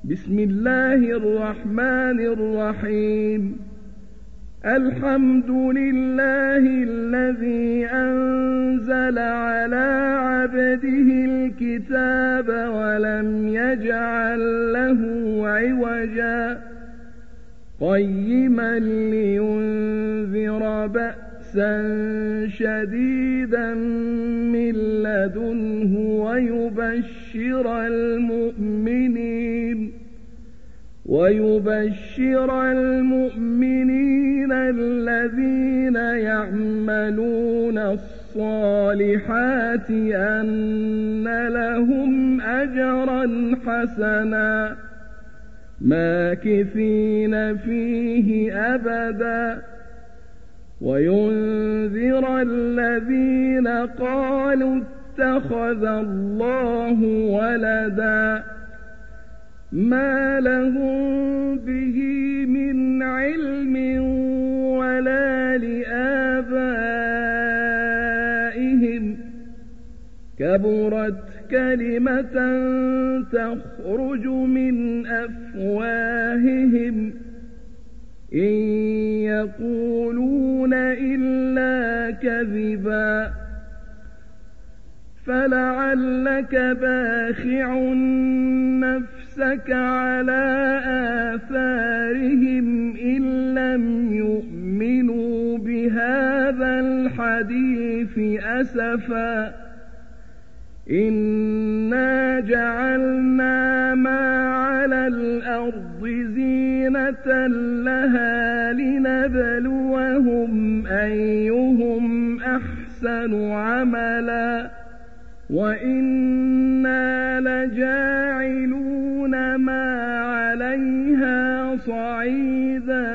بسم الله الرحمن الرحيم. الحمد لله الذي أنزل على عبده الكتاب ولم يجعل له عوجا قيما لينذر بأسا شديدا من لدنه ويبشر المؤمنين الذين يعملون الصالحات أن لهم أجرا حسنا ماكثين فيه أبدا وينذر الذين قالوا اتخذ الله ولدا ما لهم به من علم ولا لآبائهم كبرت كلمة تخرج من أفواههم إن يقولون إلا كذبا فلعلك باخع نفسك على آثارهم إن لم يؤمنوا بهذا الحديث أسفا إنا جعلنا ما على الأرض زينة لها لنبلوهم أيهم أحسن عملا وإنا لجاعلون ما عليها صعيدا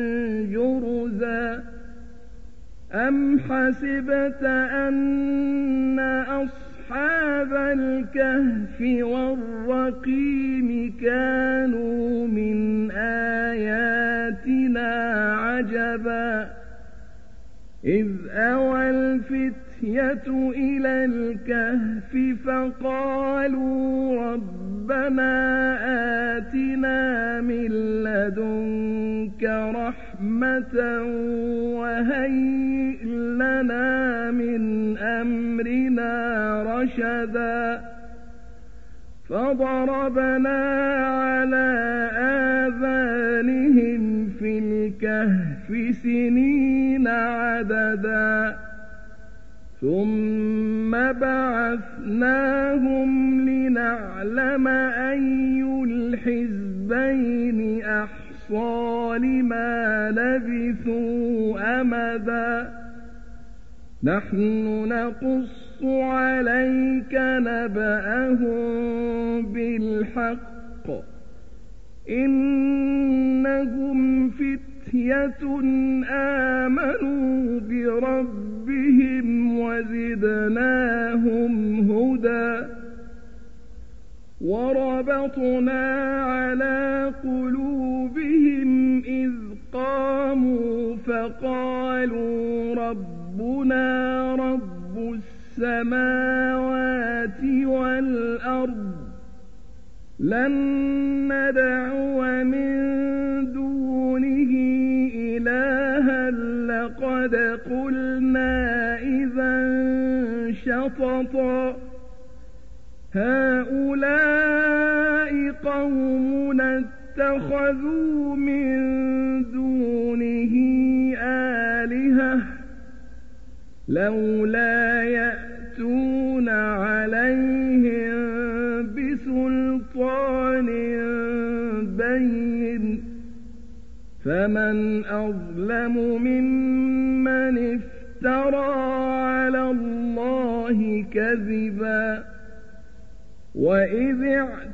جرزا أم حسبت أن أصحاب الكهف والرقيم كانوا من آياتنا عجبا إذ أوى الفتية إلى الكهف فقالوا ربنا آتنا من لدنك رحمة وهيئ لنا من أمرنا رشدا فضربنا على آذانهم في الكهف سنين عددا ثم بعثناهم لنعلم أي الحزبين أحصى لما لبثوا أمدا نحن نقص عليك نبأهم بالحق إنهم فتية آمنوا بربهم وزدناهم هدى وربطنا على قلوبهم إذ قاموا فقالوا ربنا رب السماوات والأرض لن ندعو من دونه إلها لقد قلنا إذا شططا هؤلاء قومنا اتخذوا من دونه آلهة لولا يأتون عليهم بسلطان بين فمن أظلم ممن افترى على الله كذبا وإذ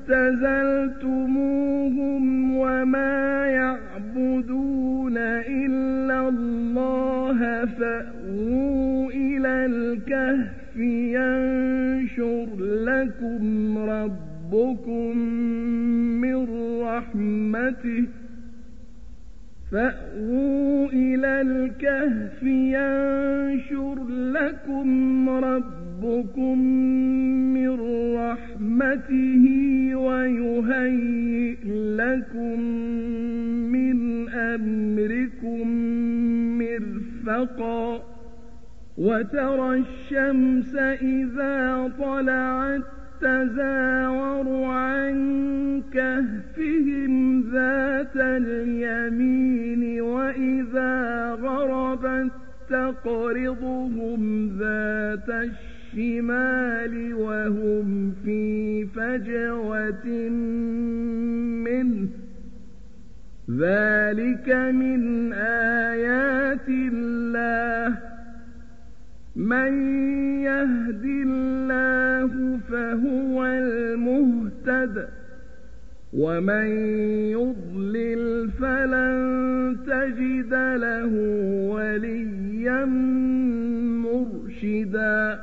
اعتزلتموهم وما يعبدون إلا الله فأووا إلى الكهف ينشر لكم ربكم من رحمته فأووا إلى الكهف ينشر لكم ربكم من رحمته ويهيئ هيئ لكم من أمركم مرفقا وترى الشمس إذا طلعت تزاور عن كهفهم ذات اليمين وإذا غربت تقرضهم ذات الشمال وهم في فجوة منه ذلك من آيات الله من يهد الله فهو المهتد ومن يضلل فلن تجد له وليا مرشدا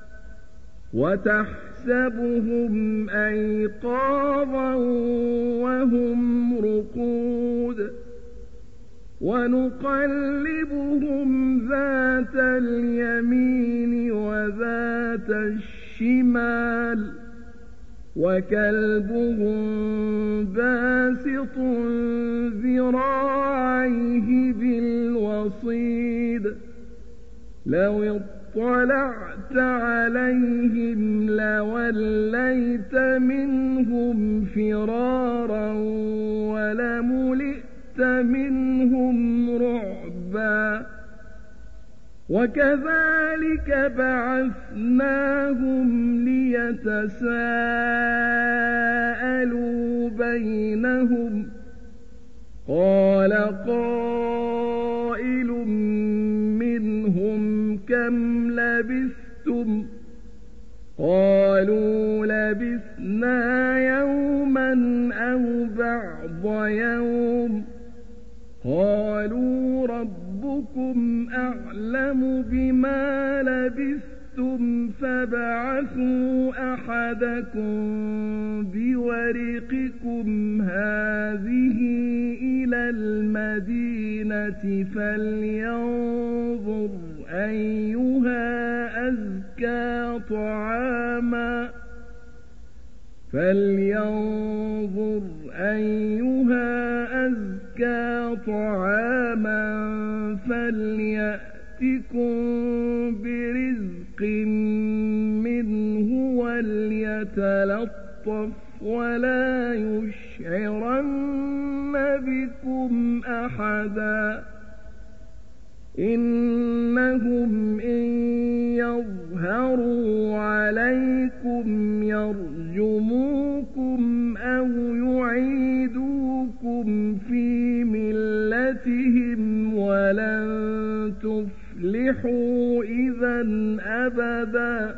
وتحسبهم أيقاظا وهم رقود ونقلبهم ذات اليمين وذات الشمال وكلبهم باسط ذراعيه بالوصيد لو اطلعت عليهم لوليت منهم فرارا ولملئت منهم رعبا وكذلك بعثناهم ليتساءلوا بينهم قال قائل منهم كم لبثتم قالوا لبثنا يوما أو بعض يوم قالوا ربكم أعلم بما لبثتم فابعثوا أحدكم بورقكم هذه إلى المدينة فلينظر أيها أزكى طعاما فليأتكم برزق منه وليتلطف ولا يشعرن بكم أحدا إنهم إن يظهروا عليكم يرجموكم أو يعيدوكم في ملتهم ولن تفلحوا إذا أبدا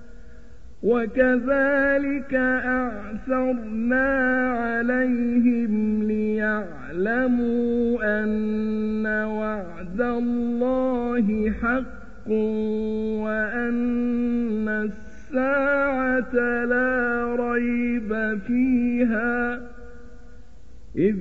وكذلك أعثرنا عليهم ليعلموا أن وعد الله حق وأن الساعة لا ريب فيها إذ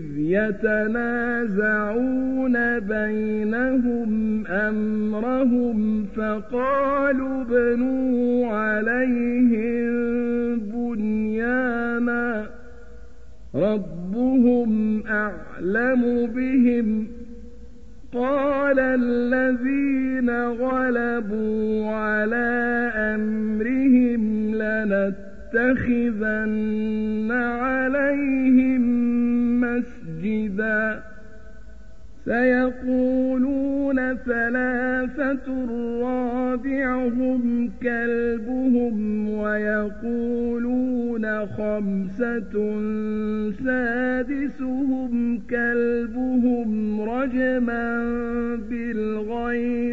يتنازعون بينهم أمرهم فقالوا ابنوا عليهم بنيانا ربهم أعلم بهم قال الذين غلبوا على أمرهم لنتخذن عليهم مسجدا سيقولون ثلاثة رابعهم كلبهم ويقولون خمسة سادسهم كلبهم رجما بالغيظ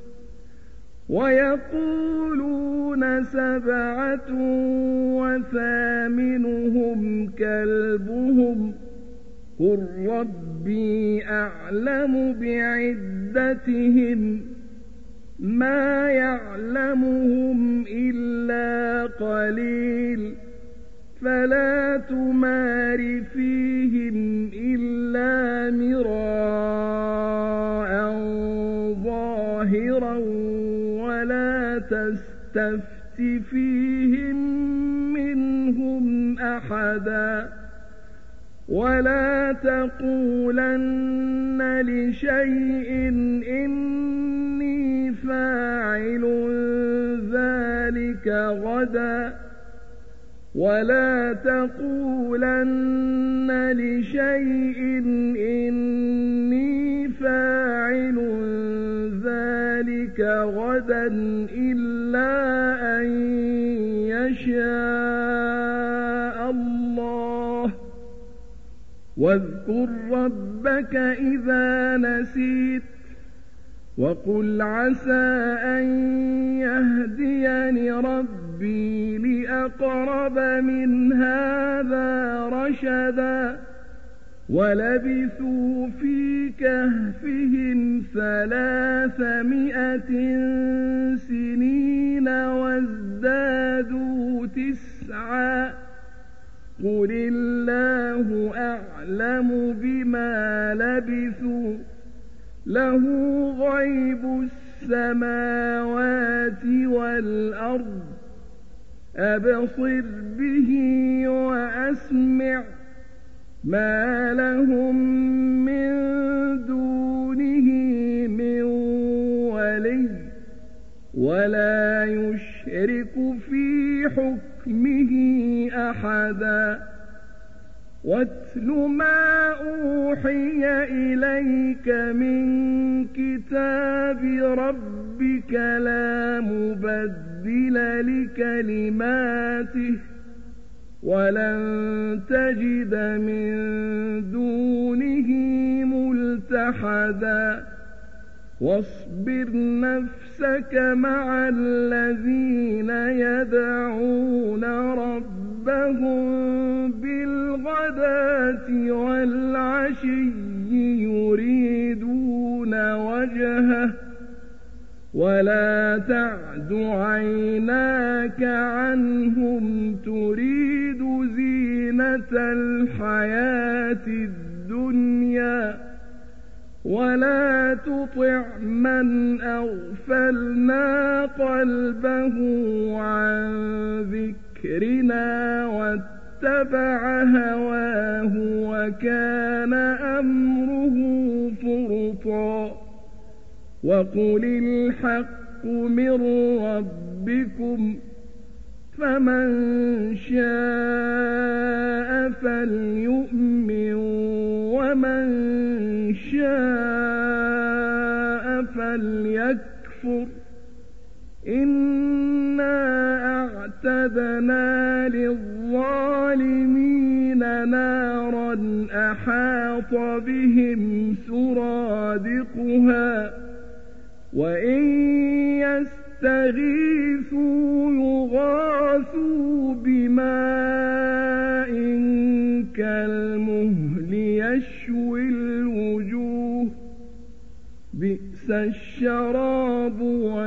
ويقولون سبعة وثامنهم كلبهم قل ربي أعلم بعدتهم ما يعلمهم إلا قليل فلا تمار فيهم إلا مراء ظاهرا ولا تستفت فيهم منهم أحدا ولا تقولن لشيء إني فاعل ذلك غدا ولا تقولن لشيء إني فاعل ذلك غدا إلا أن يشاء الله واذكر ربك إذا نسيت وقل عسى أن يهديني ربي لأقرب من هذا رشدا ولبثوا في كهفهم 300 سنين وازدادوا 9 قل الله أعلم بما لبثوا له غيب السماوات والأرض أبصر به وأسمع ما لهم من دونه من ولي ولا يشرك في حكمه أحدا واتل ما أوحي إليك من كتاب ربك لا مبدل لكلماته ولن تجد من دونه ملتحدا واصبر نفسك مع الذين يدعون ربهم بالغداة والعشي يريدون وجهه ولا تعد عيناك عنهم تريد زينة الحياة الدنيا ولا تطع من أغفلنا قلبه عن ذكرنا واتبع هواه وكان أمره فرطا وقل الحق من ربكم فمن شاء فليؤمن ومن شاء فليكفر إنا أعتدنا للظالمين نارا أحاط بهم سرادقها وإن يستغيثوا يغاثوا بماء كالمهل يشوي الوجوه بئس الشراب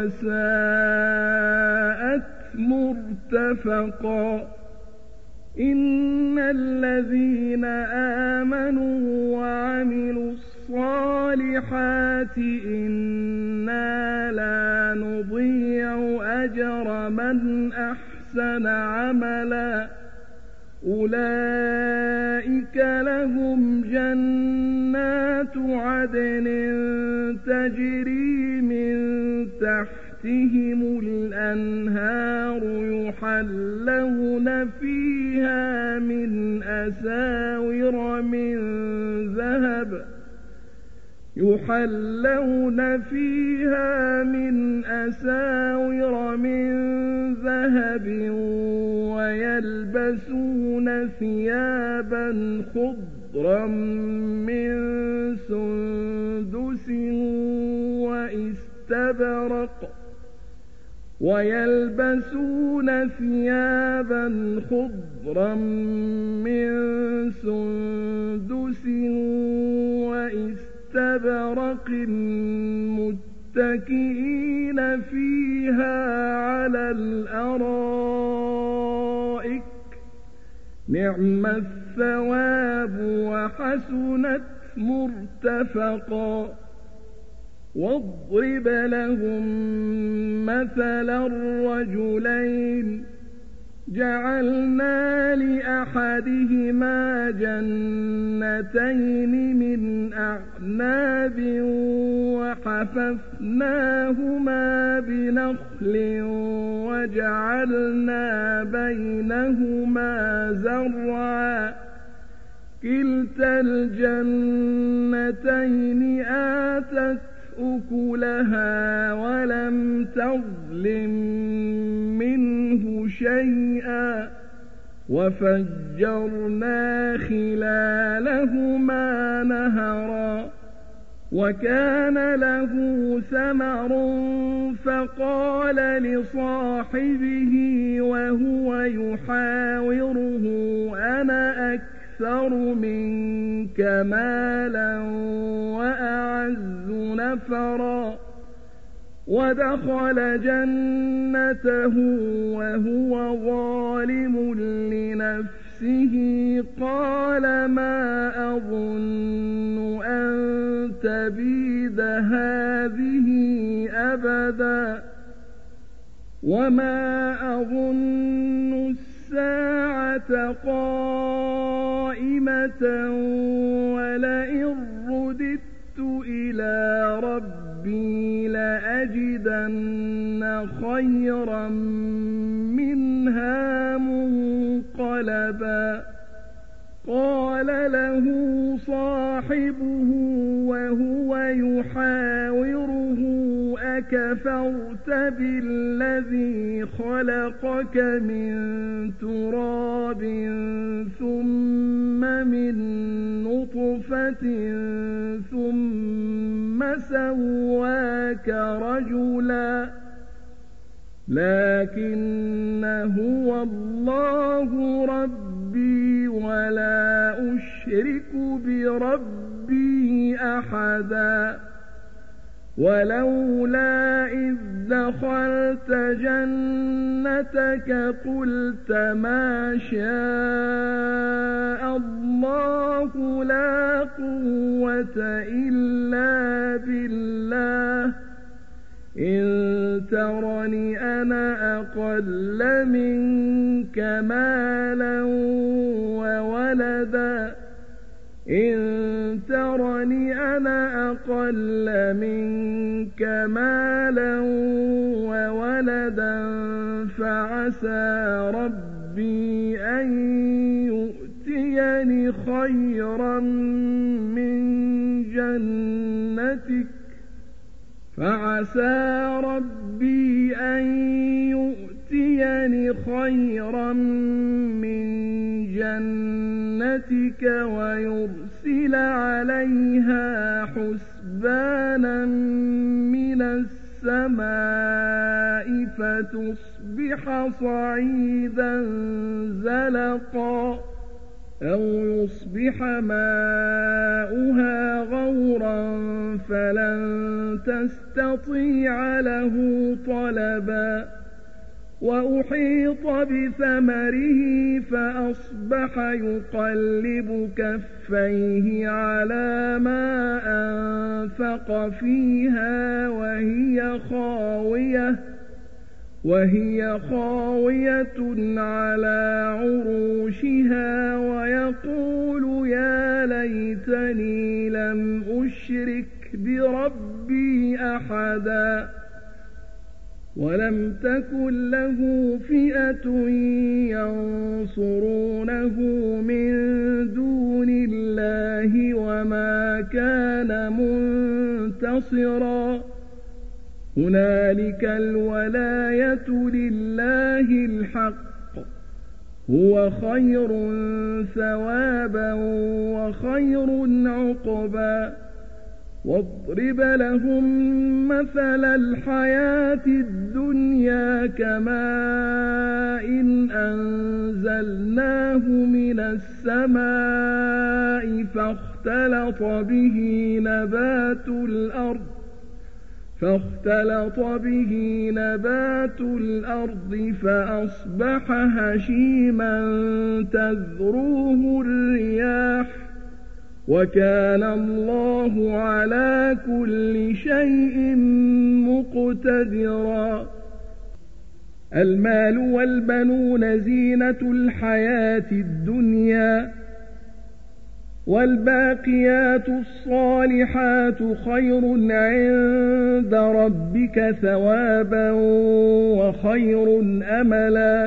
وساءت مرتفقا إن الذين آمنوا وعملوا الصالحات إنا لا نضيع أجر من أحسن عملا أولئك لهم جنات عدن تجري من تحتهم الأنهار يحلون فيها من أساور من ذهب ويلبسون ثيابا خضرا من سندس واستبرق متكئين فيها على الأرائك نعم الثواب وحسنت مرتفقا واضرب لهم مثل الرجلين جعلنا لأحدهما جنتين من أعناب وحففناهما بنخل وجعلنا بينهما زرعا كلتا الجنتين آتت أكلها ولم تظلم منه شيئا وفجرنا خلالهما نهرا وكان له ثمر فقال لصاحبه وهو يحاوره أنا أكثر منك مالا وأعز نفرا ودخل جنته وهو ظالم لنفسه قال ما أظن أن تبيد هذه أبدا وما أظن الساعة قائمة ولئن رددت إلى ربي لأجدن خيرا منها منقلبا قال له صاحبه وهو يحاوره أكفرت بالذي خلقك من تراب ثم من نطفة ثم سواك رجلا لكن هو الله ربي ولا أشرك بربي أحدا ولولا إذ دخلت جنتك قلت ما شاء الله لا قوة إلا بالله إن ترني أنا أقل منك مالا وولدا إن ترني أنا أقل منك مالا وولدا فعسى ربي أن يؤتيني خيرا من جنتك فعسى ربي أن يؤتيني خيرا من جنتك ويرسل عليها حسبانا من السماء فتصبح صعيدا زلقا أو يصبح ماؤها غورا فلن تستطيع له طلبا وأحيط بثمره فأصبح يقلب كفيه على ما أنفق فيها وهي خاوية على عروشها ويقول يا ليتني لم أشرك بربي أحدا ولم تكن له فئة ينصرونه من دون الله وما كان منتصرا هنالك الولاية لله الحق هو خير ثوابا وخير عقبا واضرب لهم مثل الحياة الدنيا كماء إن أنزلناه من السماء فاختلط به نبات الأرض فأصبح هشيما تذروه الرياح وكان الله على كل شيء مقتدرا المال والبنون زينة الحياة الدنيا والباقيات الصالحات خير عند ربك ثوابا وخير أملا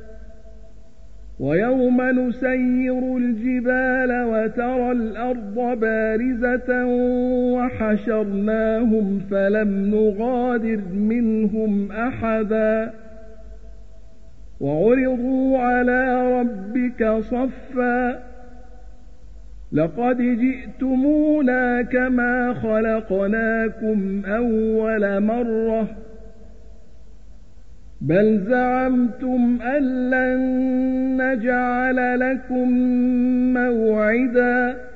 ويوم نسير الجبال وترى الأرض بارزة وحشرناهم فلم نغادر منهم أحدا وعرضوا على ربك صفا لقد جئتمونا كما خلقناكم أول مرة بل زعمتم أن لن نجعل لكم موعدا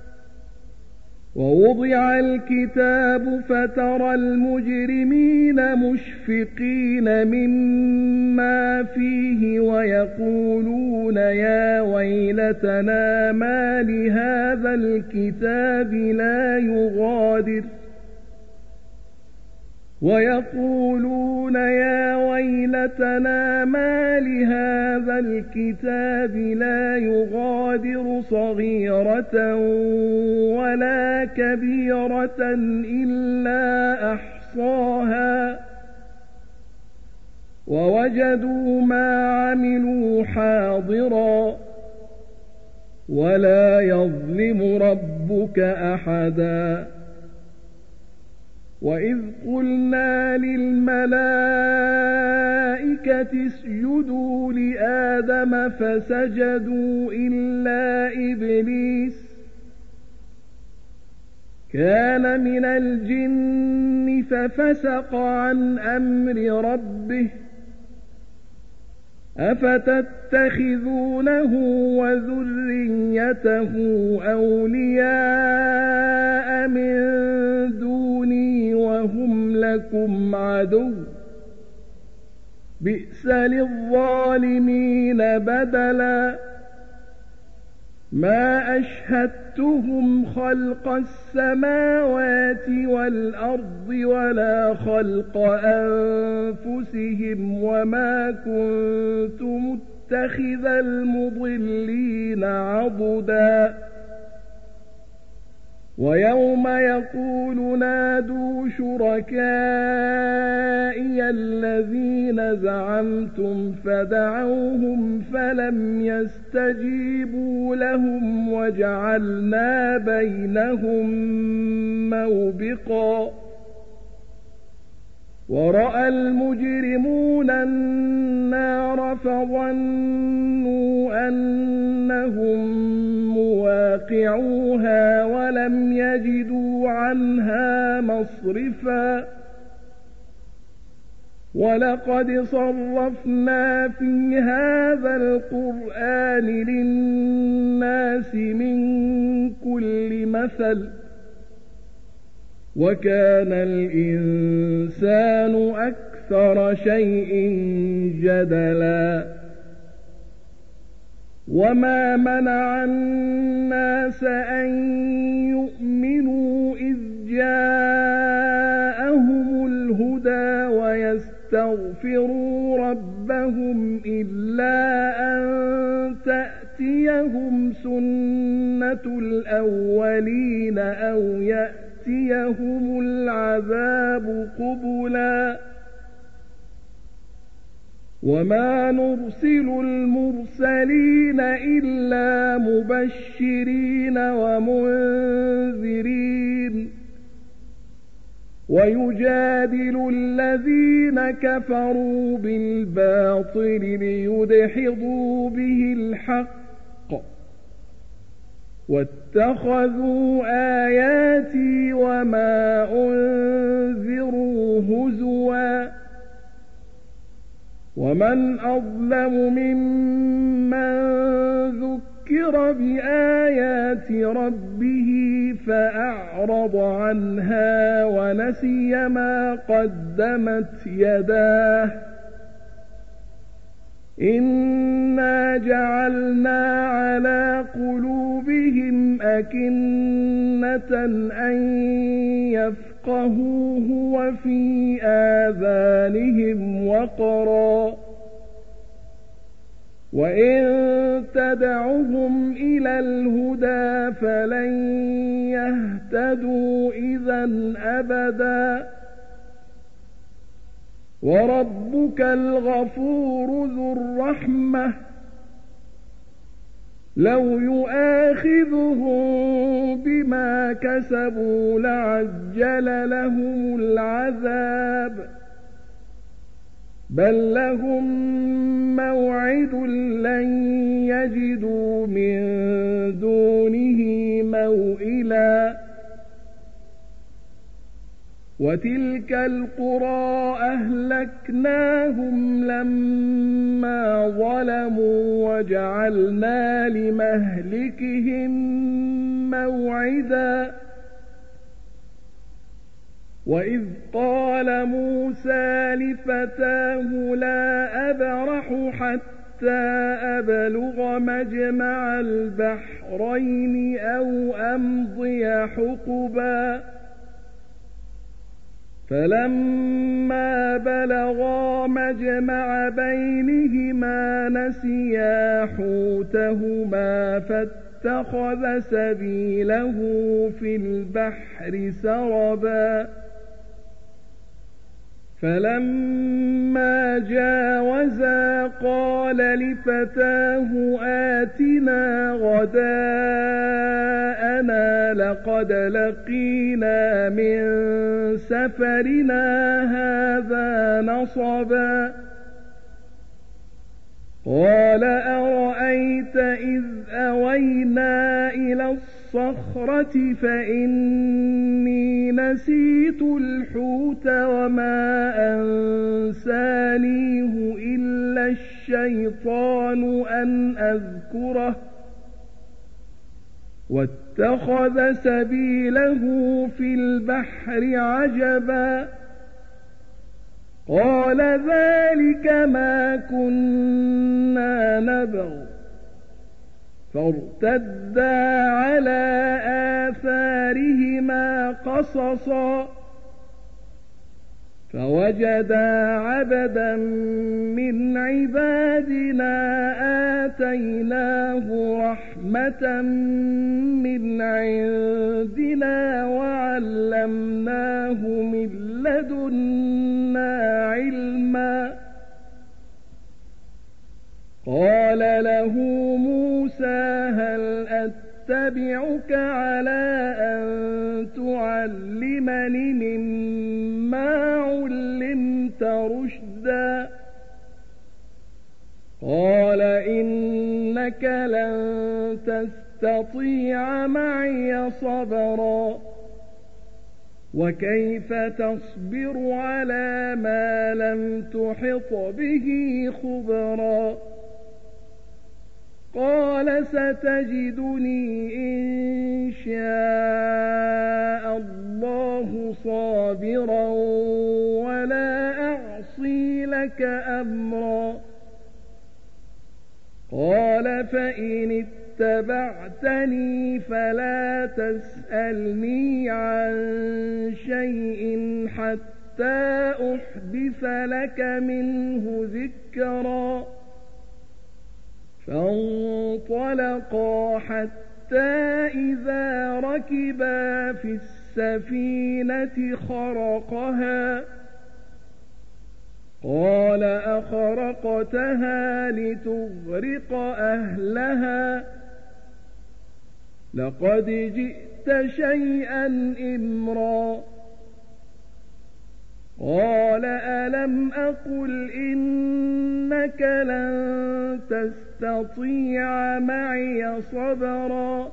ووضع الكتاب فترى المجرمين مشفقين مما فيه ويقولون يا ويلتنا ما لهذا الكتاب لا يغادر صغيرة ولا كبيرة إلا أحصاها ووجدوا ما عملوا حاضرا ولا يظلم ربك أحدا وإذ قلنا للملائكة اسجدوا لآدم فسجدوا إلا إبليس كان من الجن ففسق عن أمر ربه أفتتخذونه وذريته أولياء من دوني وهم لكم عدو بئس للظالمين بدلا ما أشهدتهم خلق السماوات والأرض ولا خلق أنفسهم وما كنت متخذ المضلين عضدا ويوم يقول نادوا شركائي الذين زعمتم فدعوهم فلم يستجيبوا لهم وجعلنا بينهم موبقا ورأى المجرمون النار فظنوا أنهم مواقعوها ولم يجدوا عنها مصرفا ولقد صرفنا في هذا القرآن للناس من كل مثل وكان الإنسان أكثر شيء جدلا وما منع الناس أن يؤمنوا إذ جاءهم الهدى ويستغفروا ربهم إلا أن تأتيهم سنة الأولين أو يأتيهم العذاب قبلا وما نرسل المرسلين إلا مبشرين ومنذرين ويجادل الذين كفروا بالباطل ليدحضوا به الحق واتخذوا آياتي وما أنذروا هزوا ومن أظلم ممن ذكر بآيات ربه فأعرض عنها ونسي ما قدمت يداه إنا جعلنا على قلوبهم أكنة أن يفقهوه وفي آذانهم وقرا وإن تدعهم إلى الهدى فلن يهتدوا إذا أبدا وربك الغفور ذو الرحمة لو يؤاخذهم بما كسبوا لعجل لهم العذاب بل لهم موعد لن يجدوا من دونه موئلا وتلك القرى أهلكناهم لما ظلموا وجعلنا لمهلكهم موعدا وإذ قال موسى لفتاه لا أبرح حتى أبلغ مجمع البحرين أو أمضي حقبا فلما بلغا مجمع بينهما نسيا حوتهما فاتخذ سبيله في البحر سربا فلما جاوزا قال لفتاه آتنا غداءنا لقد لقينا من سفرنا هذا نصبا قال أرأيت إذ أوينا إلى الصخرة فإني نسيت الحوت وما أنسانيه إلا الشيطان أن أذكره واتخذ سبيله في البحر عجبا قال ذلك ما كنا نبغ فارتدا على آثارهما قصصا فوجدا عبدا من عبادنا آتيناه رحمة من عندنا وعلمناه من لدنا علما قال له موسى هل أتبعك على أن تعلمني مما علمت رشدا قال إنك لن تستطيع معي صبرا وكيف تصبر على ما لم تحط به خبرا قال ستجدني إن شاء الله صابرا ولا أعصي لك أمرا قال فإن اتبعتني فلا تسألني عن شيء حتى أحدث لك منه ذكرا فانطلقا حتى إذا ركبا في السفينة خرقها قال أخرقتها لتغرق أهلها لقد جئت شيئا إمرا قال ألم أقل إنك لن تستطيع معي صبرا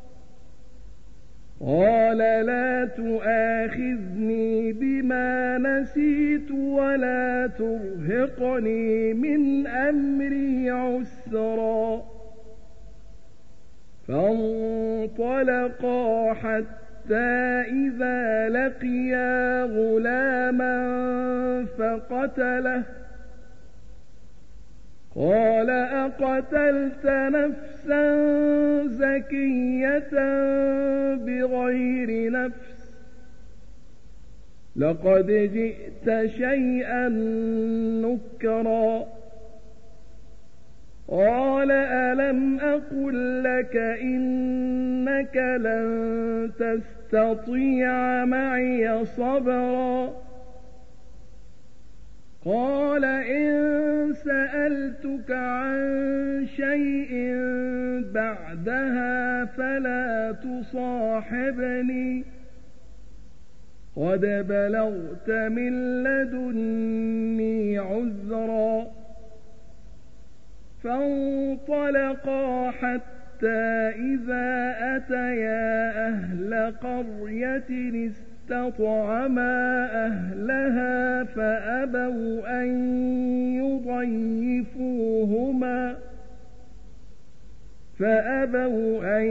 قال لا تؤاخذني بما نسيت ولا ترهقني من أمري عسرا فانطلقا حتى إذا لقيا غلاما فقتله قال أقتلت نفسا زكية بغير نفس لقد جئت شيئا نكرا قال ألم أقل لك إنك لن تستطيع معي صبرا قال إن سألتك عن شيء بعدها فلا تصاحبني قد بلغت من لدني عذرا فانطلقا حتى إذا أتيا أهل قرية استطعما أهلها فأبوا أن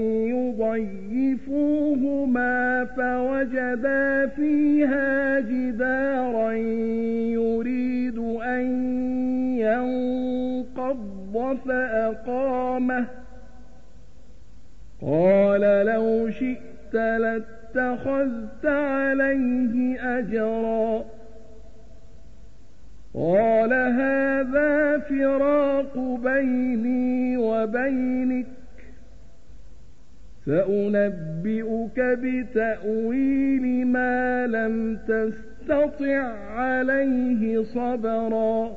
يضيفوهما فوجدا فيها جدارا يريد أن ينقض فأقامه قال لو شئت لاتخذت عليه أجرا قال هذا فراق بيني وبينك سأنبئك بتأويل ما لم تستطع عليه صبرا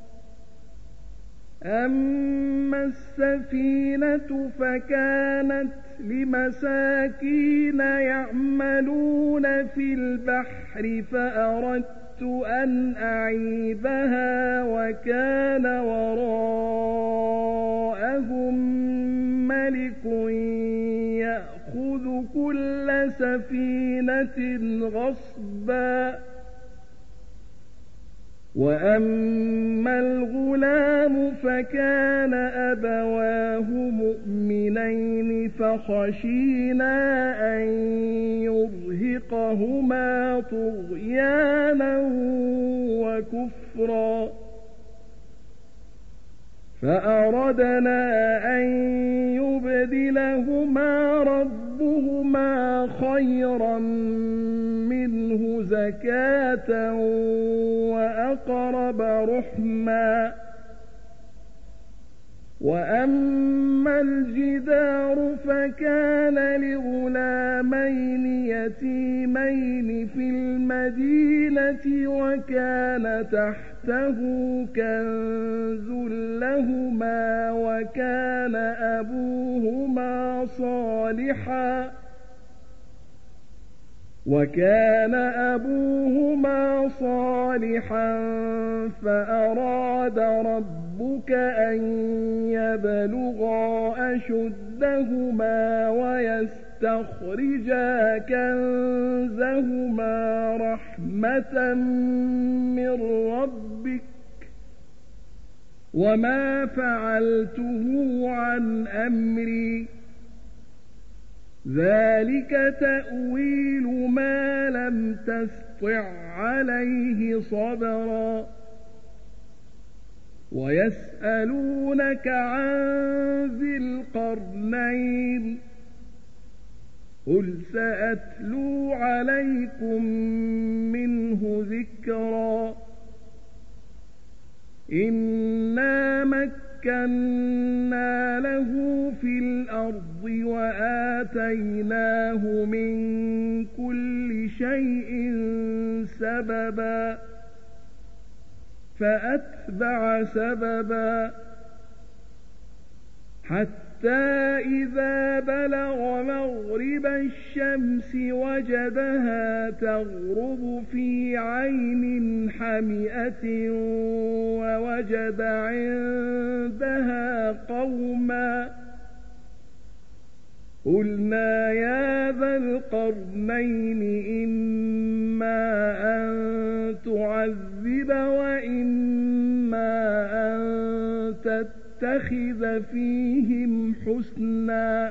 أما السفينة فكانت لمساكين يعملون في البحر فأردت أن أعيبها وكان وراءهم ملك يأخذ كل سفينة غصبا وأما الغلام فكان أبواه مؤمنين فخشينا أن يرهقهما طغيانا وكفرا فأردنا أن يبدلهما ربهما خيرا منه زكاة وأقرب رحما وأما الجدار فكان لغلامين يتيمين في المدينة وكان تحته كنز لهما وكان أبوهما صالحا فأراد ربك أن يبلغا أشدهما ويستخرجا كنزهما رحمة من ربك وما فعلته عن أمري ذلك تأويل ما لم تسطع عليه صبرا ويسألونك عن ذي القرنين قل سأتلو عليكم منه ذكرا إنا مكنا له في الأرض وآتيناه من كل شيء سببا فأتبع سببا حتى إذا بلغ مغرب الشمس وجدها تغرب في عين حمئة ووجد عندها قوما قلنا يا ذا القرنين إما أن تعذب وإما أن تتخذ فيهم حسنا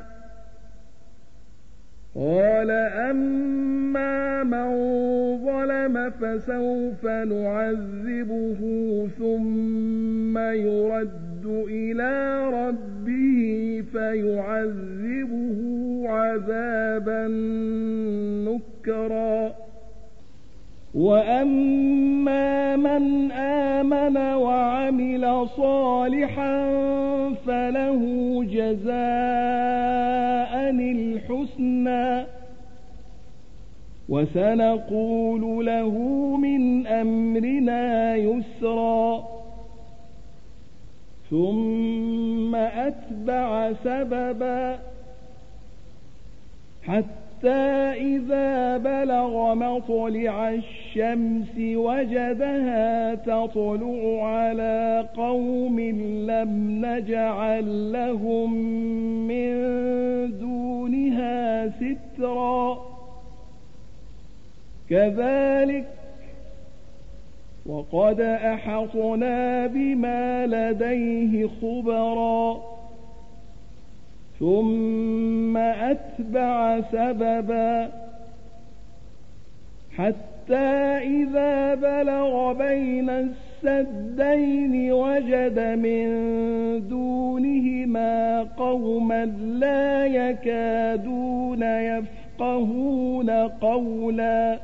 قال أما من ظلم فسوف نعذبه ثم يرد إلى ربه فيعذبه عذابا نكرا وأما من آمن وعمل صالحا له جزاء الحسنى وسنقول له من أمرنا يسرا ثم أتبع سببا حتى إذا بلغ مطلع الشمس وجدها تطلع على قوم لم نجعل لهم من دونها سترا كذلك وقد أحطنا بما لديه خبرا ثم أتبع سببا حتى إذا بلغ بين السدين وجد من دونهما قوما لا يكادون يفقهون قولا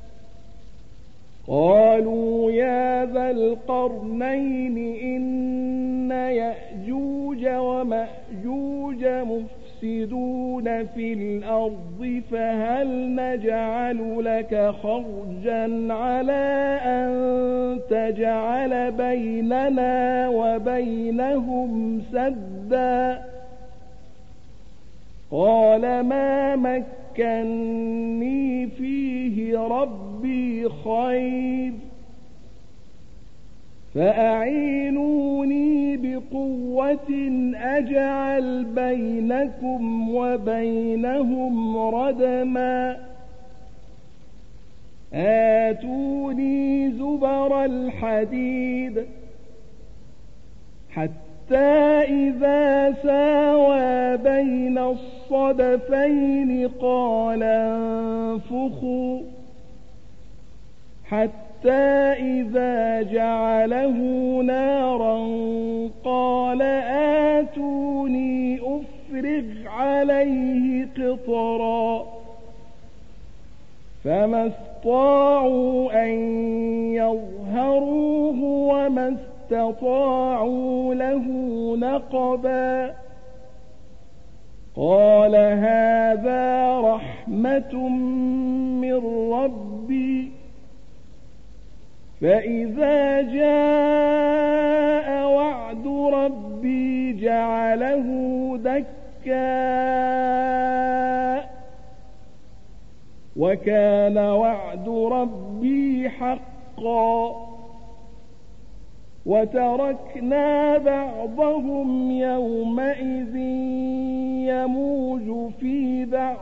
قالوا يا ذا القرنين إن يأجوج ومأجوج مفسدون في الأرض فهل نجعل لك خرجا على أن تجعل بيننا وبينهم سدا قال ما مكني فيه ربي خير فأعينوني بقوة أجعل بينكم وبينهم ردما آتوني زبر الحديد حتى إذا ساوى بين الصدفين قال انفخوا حتى إذا جعله نارا قال آتوني أفرغ عليه قطرا فما استطاعوا أن يظهروه وما استطاعوا له نقبا قال هذا رحمة من ربي فإذا جاء وعد ربي جعله دكا وكان وعد ربي حقا وتركنا بعضهم يومئذ يموج في بعض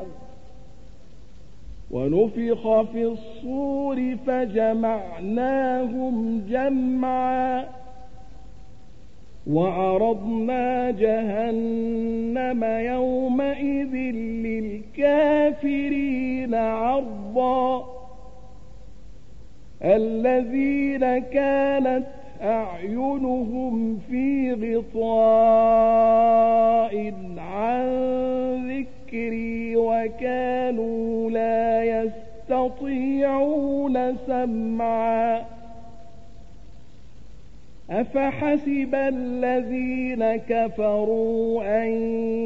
ونفخ في الصور فجمعناهم جمعا وعرضنا جهنم يومئذ للكافرين عرضا الذين كانت أعينهم في غطاء عن ذكري وكانوا لا يستطيعون سمعا أفحسب الذين كفروا أن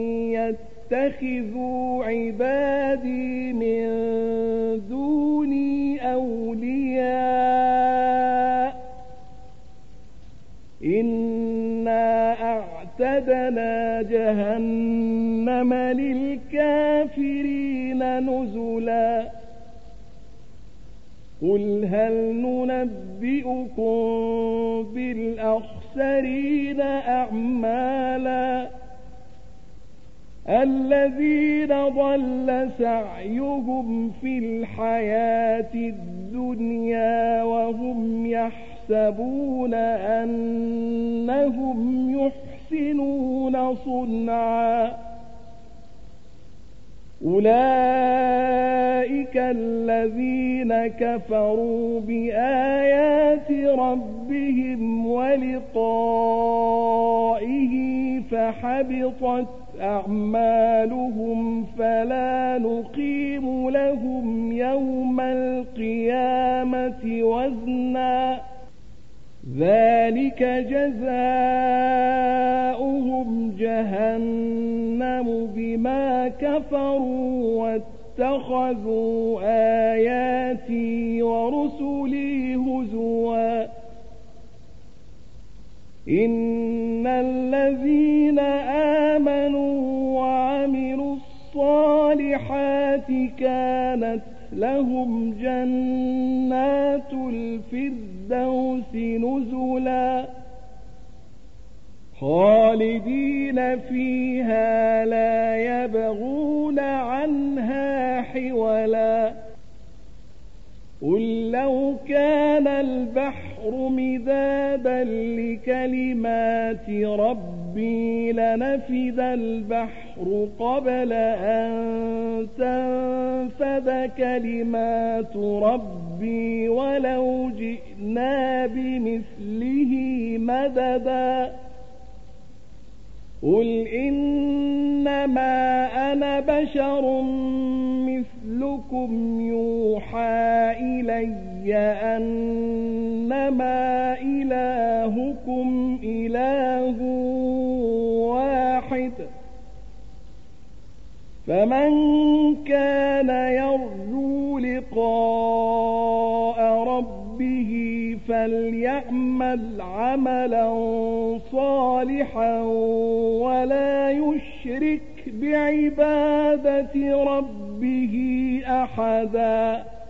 يتخذوا عبادي من دوني أولياء إنا أعتدنا جهنم للكافرين نزلا قل هل ننبئكم بالأخسرين أعمالا الذين ضل سعيهم في الحياة الدنيا وهم يحسبون أنهم يحسنون صنعا أولئك الذين كفروا بآيات ربهم ولقائه فحبطت أعمالهم فلا نقيم لهم يوم القيامة وزنا ذلك جزاؤهم واتخذوا آياتي ورسلي هزوا إن الذين آمنوا وعملوا الصالحات كانت لهم جنات الفردوس نزلا خالدين فيها لا يبغون عنها حولا قل لو كان البحر مدادا لكلمات ربي لنفد البحر قبل أن تنفد كلمات ربي ولو جئنا بمثله مددا قل إنما أنا بشر مثلكم يوحى إلي أنما إلهكم إله واحد فمن كان يرجو لقاء ربه فليعمل عملا صالحا ولا يشرك بعبادة ربه أحدا